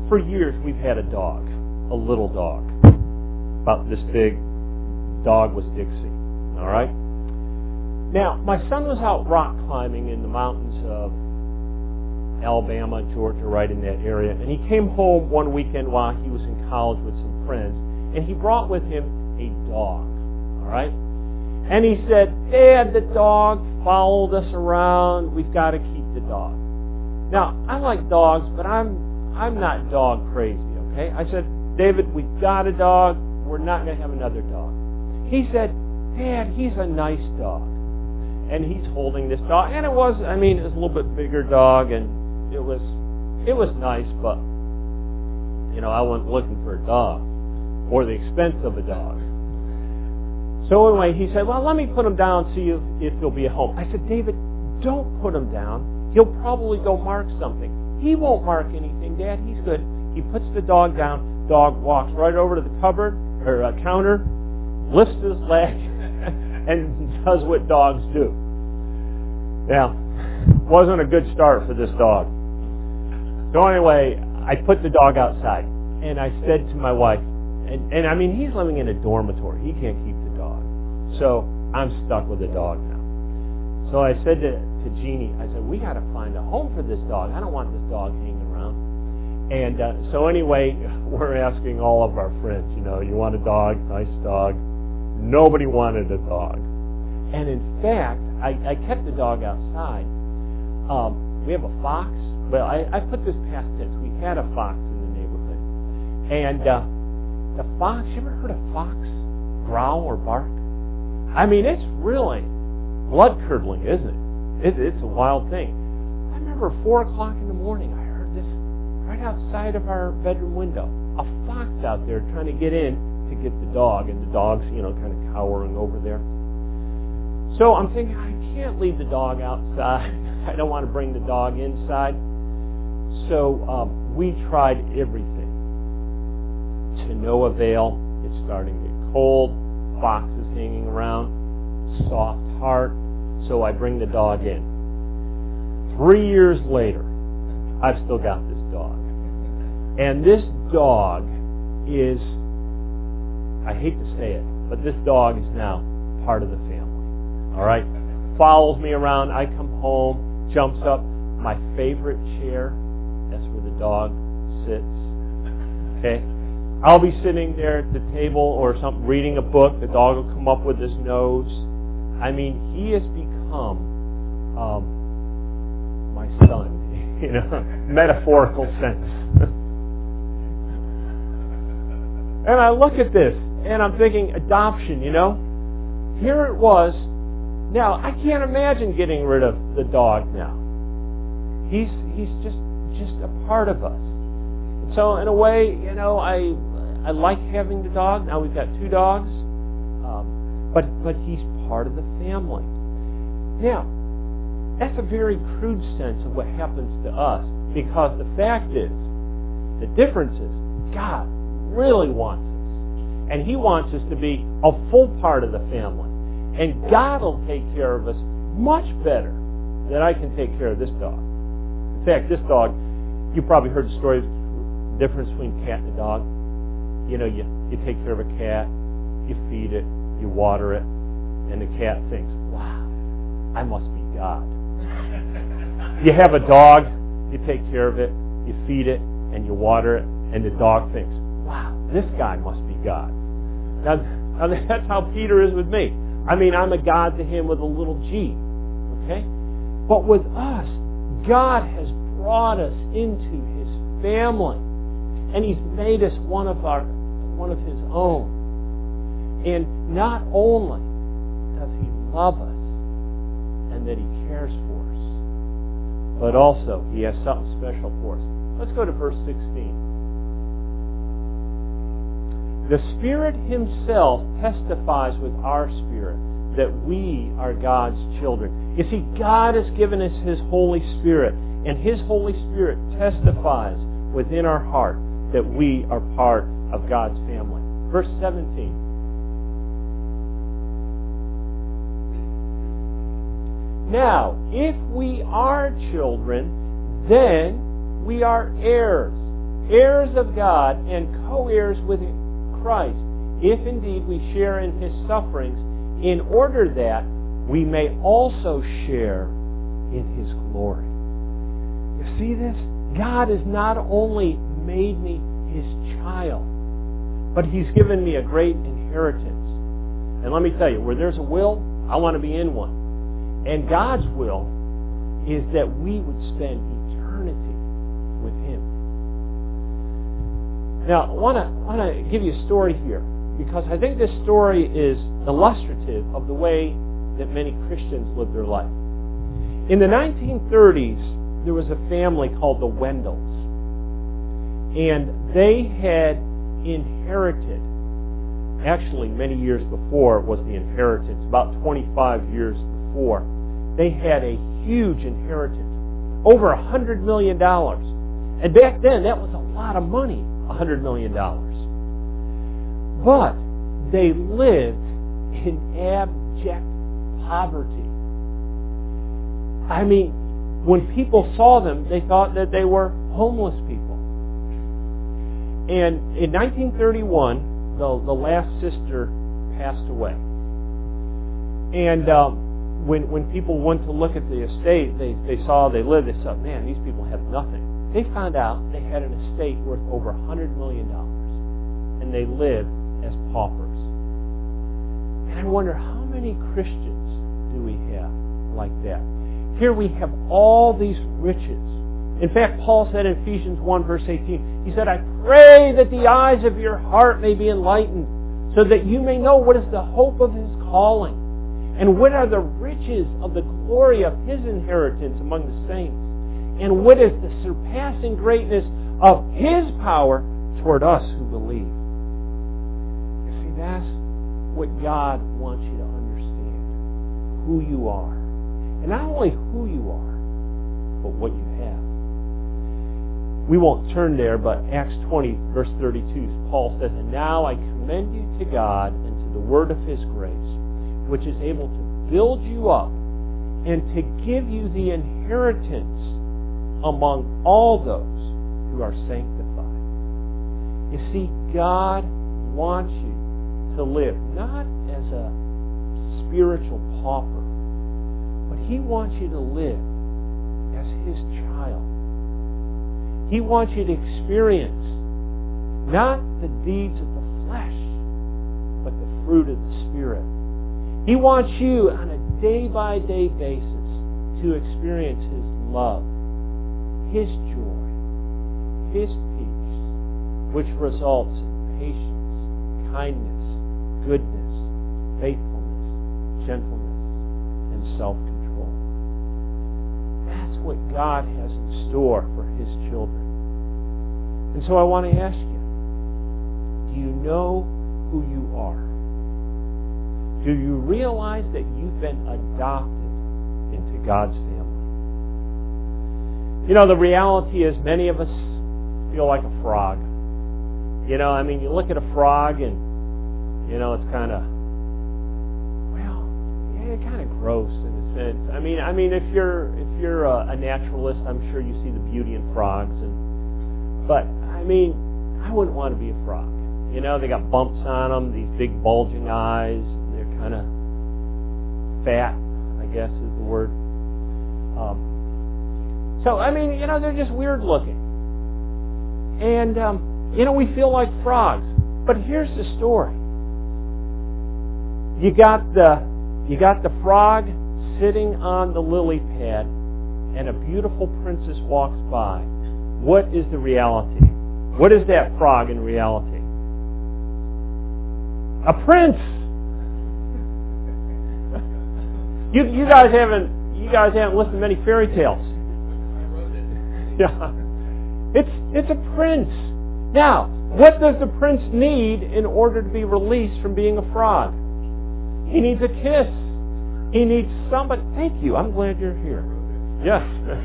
For years, we've had a dog, a little dog, about this big. Dog was Dixie. All right? Now, my son was out rock climbing in the mountains of Alabama, Georgia, right in that area, and he came home one weekend while he was in college with some friends, and he brought with him a dog. All right? And he said, "Dad, the dog followed us around. We've got to keep the dog." Now, I like dogs, but I'm not dog crazy, okay? I said, "David, we've got a dog. We're not going to have another dog." He said, "Dad, he's a nice dog." And he's holding this dog. And it was a little bit bigger dog, and it was nice, but, I wasn't looking for a dog or the expense of a dog. So anyway, he said, "Well, let me put him down, see if he'll be at home." I said, "David, don't put him down. He'll probably go mark something." "He won't mark anything, Dad. He's good." He puts the dog down. Dog walks right over to the cupboard or counter, lifts his leg, and does what dogs do. Now, wasn't a good start for this dog. So anyway, I put the dog outside, and I said to my wife, and he's living in a dormitory. He can't keep the dog. So I'm stuck with the dog now. So I said to Jeannie, I said, "We got to find a home for this dog. I don't want this dog hanging around." And so anyway, we're asking all of our friends, you want a dog? Nice dog. Nobody wanted a dog. And in fact, I kept the dog outside. We have a fox. Well, I put this past tense. We had a fox in the neighborhood. And the fox, you ever heard a fox growl or bark? It's really blood-curdling, isn't it? It's a wild thing. I remember 4 o'clock in the morning, I heard this right outside of our bedroom window. A fox out there trying to get in to get the dog, and the dog's, kind of cowering over there. So I'm thinking, I can't leave the dog outside. I don't want to bring the dog inside. So we tried everything. To no avail. It's starting to get cold. Fox is hanging around. Soft heart. So I bring the dog in. 3 years later, I've still got this dog. And this dog is, I hate to say it, but this dog is now part of the family. All right? Follows me around. I come home, jumps up. My favorite chair, that's where the dog sits. Okay? I'll be sitting there at the table or something, reading a book. The dog will come up with his nose. He has become my son, metaphorical sense. And I look at this, and I'm thinking, adoption, Here it was. Now, I can't imagine getting rid of the dog now. He's just a part of us. So in a way, I like having the dog. Now we've got 2 dogs. But he's part of the family. Now, that's a very crude sense of what happens to us, because the fact is, the difference is, God really wants us. And He wants us to be a full part of the family. And God will take care of us much better than I can take care of this dog. In fact, this dog, you probably heard the story, the difference between a cat and a dog. You take care of a cat, you feed it, you water it, and the cat thinks, "Wow, I must be God." You have a dog, you take care of it, you feed it, and you water it, and the dog thinks, "Wow, this guy must be God." Now that's how Peter is with me. I'm a God to him with a little g. Okay? But with us, God has brought us into His family. And He's made us one of His own. And not only does He love us and that He cares for us, but also He has something special for us. Let's go to verse 16. The Spirit Himself testifies with our spirit that we are God's children. You see, God has given us His Holy Spirit, and His Holy Spirit testifies within our heart that we are part of God's family. Verse 17. Now, if we are children, then we are heirs, heirs of God and co-heirs with Christ, if indeed we share in His sufferings, in order that we may also share in His glory. You see this? God has not only made me His child, but He's given me a great inheritance. And let me tell you, where there's a will, I want to be in one. And God's will is that we would spend eternity with Him. Now, I want to give you a story here, because I think this story is illustrative of the way that many Christians live their life. In the 1930s, there was a family called the Wendells. And they had inherited, actually many years before was the inheritance, about 25 years before, they had a huge inheritance, over $100 million. And back then, that was a lot of money, $100 million. But they lived in abject poverty. I mean, when people saw them, they thought that they were homeless people. And in 1931, the last sister passed away. And when people went to look at the estate, they saw they lived, they said, man, these people have nothing. They found out they had an estate worth over $100 million. And they lived as paupers. And I wonder, how many Christians do we have like that? Here we have all these riches. In fact, Paul said in Ephesians 1 verse 18, he said, I pray that the eyes of your heart may be enlightened, so that you may know what is the hope of His calling, and what are the riches of the glory of His inheritance among the saints, and what is the surpassing greatness of His power toward us who believe. You see, that's what God wants you to understand. Who you are. And not only who you are, but what you have. We won't turn there, but Acts 20, verse 32, Paul says, and now I commend you to God and to the word of His grace, which is able to build you up and to give you the inheritance among all those who are sanctified. You see, God wants you to live not as a spiritual pauper, but He wants you to live as His child. He wants you to experience not the deeds of the flesh, but the fruit of the Spirit. He wants you on a day-by-day basis to experience His love, His joy, His peace, which results in patience, kindness, goodness, faithfulness, gentleness, and self-control. That's what God has in store for His children. And so I want to ask you, do you know who you are? Do you realize that you've been adopted into God's family? You know, the reality is many of us feel like a frog. You know, I mean, you look at a frog and, you know, it's kind of, well, yeah, kind of gross in a sense. I mean, if you're a naturalist, I'm sure you see the beauty in frogs. But I mean, I wouldn't want to be a frog. You know, they got bumps on them, these big bulging eyes. And they're kind of fat, I guess is the word. So I mean, you know, they're just weird looking. And you know, we feel like frogs. But here's the story. You got the frog sitting on the lily pad, and a beautiful princess walks by. What is the reality? What is that frog in reality? A prince. You guys haven't listened to many fairy tales. Yeah. It's a prince. Now, what does the prince need in order to be released from being a frog? He needs a kiss. He needs somebody. Thank you. I'm glad you're here. Yes.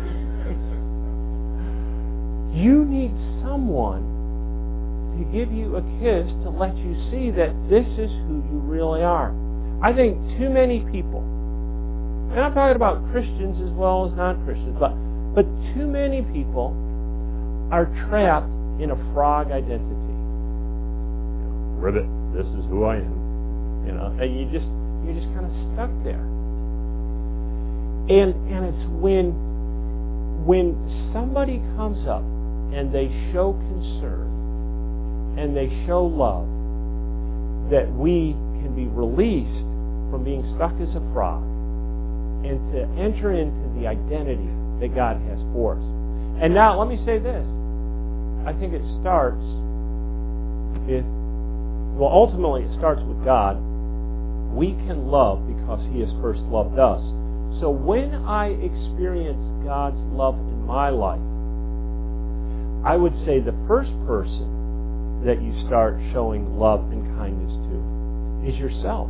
You need someone to give you a kiss to let you see that this is who you really are. I think too many people, and I'm talking about Christians as well as non-Christians, but too many people are trapped in a frog identity. Ribbit, this is who I am. And you're just kind of stuck there. And it's when somebody comes up and they show concern and they show love, that we can be released from being stuck as a frog and to enter into the identity that God has for us. And now, let me say this. I think it starts ultimately it starts with God. We can love because He has first loved us. So when I experience God's love in my life, I would say the first person that you start showing love and kindness to is yourself.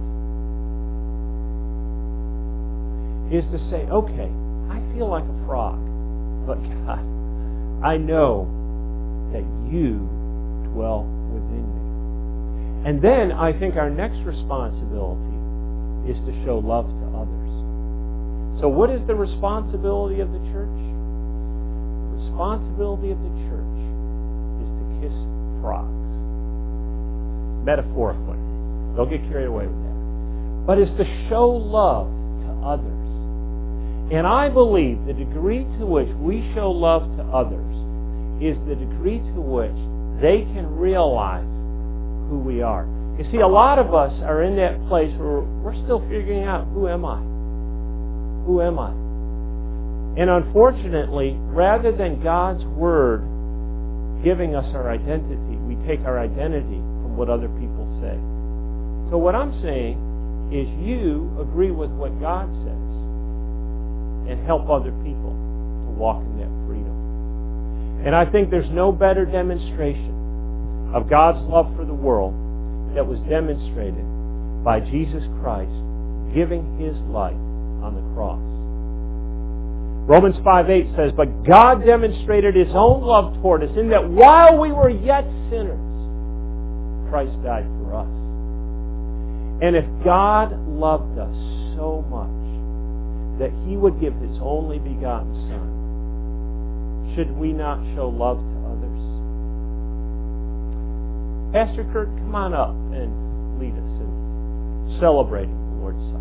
Is to say, okay, I feel like a frog, but God, I know that You dwell within me. And then I think our next responsibility is to show love to others. So what is the responsibility of the church? The responsibility of the church is to kiss frogs. Metaphorically. Don't get carried away with that. But is to show love to others. And I believe the degree to which we show love to others is the degree to which they can realize who we are. You see, a lot of us are in that place where we're still figuring out, who am I? Who am I? And unfortunately, rather than God's Word giving us our identity, we take our identity from what other people say. So what I'm saying is you agree with what God says and help other people to walk in that freedom. And I think there's no better demonstration of God's love for the world that was demonstrated by Jesus Christ giving His life on the cross. Romans 5:8 says, "But God demonstrated His own love toward us in that while we were yet sinners, Christ died for us." And if God loved us so much that He would give His only begotten Son, should we not show love to others? Pastor Kurt, come on up and lead us in celebrating the Lord's Supper.